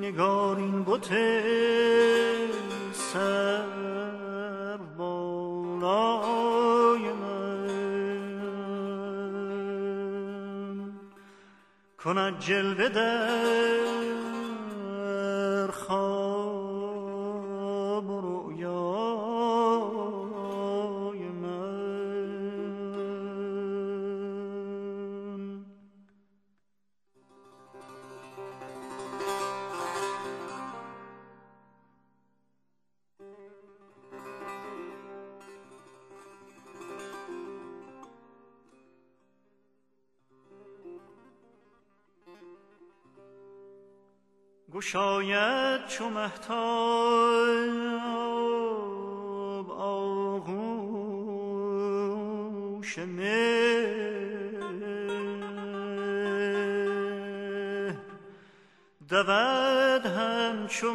نگارین بت سر بالای من کند جلوه در خواب و رویای من. گشاید چو مهتاب آغوش مهر دود همچو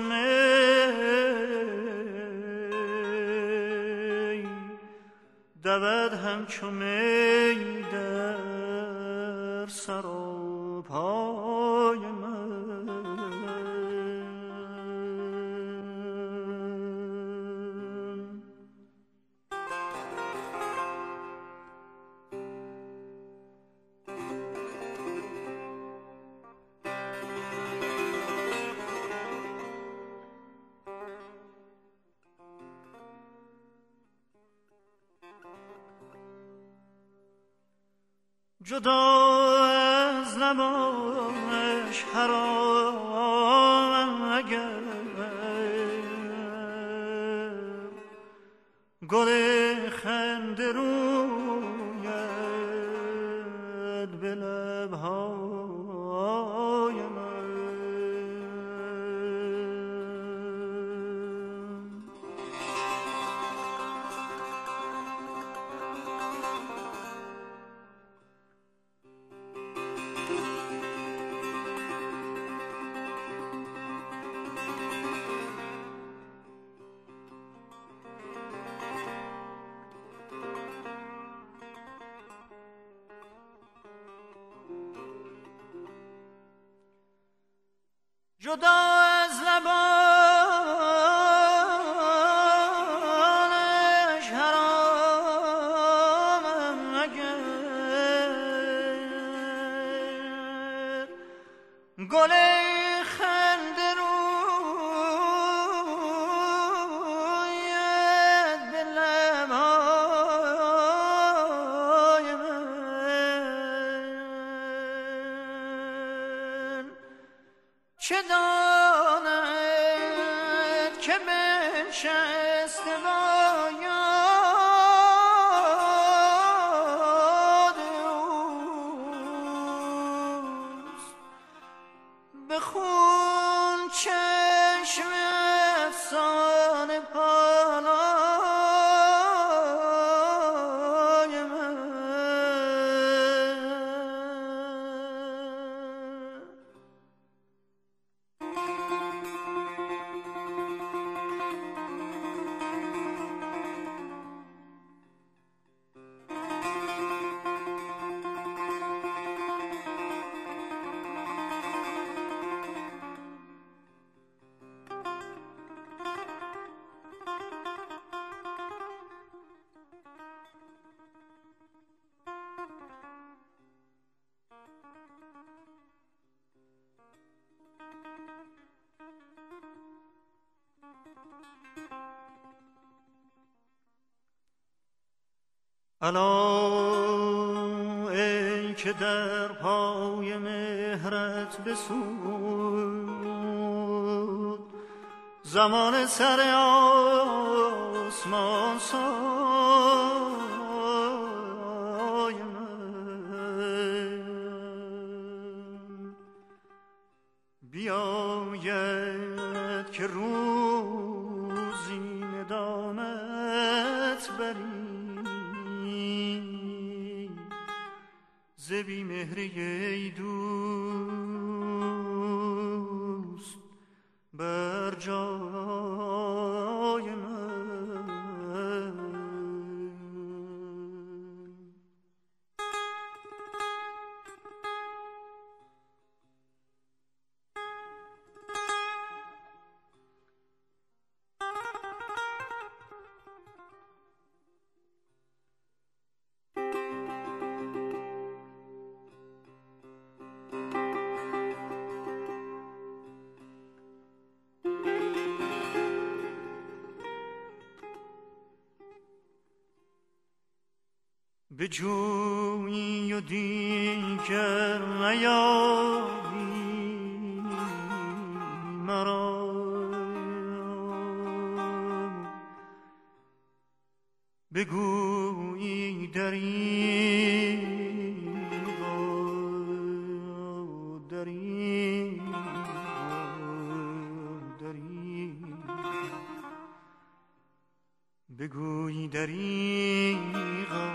می دود همچو می در سراپای من. جدا از لبانش حرام اگر گل خنده روید به لبهای من. جدا از لبانش حرامم اگر گل خنده روید به لبهای من. چه داند که بنشسته با یاد اوست به خون چشم افسانه پالای من. الا ای که در پای مهرت بسود زمان سر آسمان سای من. بیاید که روزی ندامت بری ز بی مهری ای دوست بر جای من. بجویی و دیگر نیایی مرا، بگویی دریغا بگویی دریغا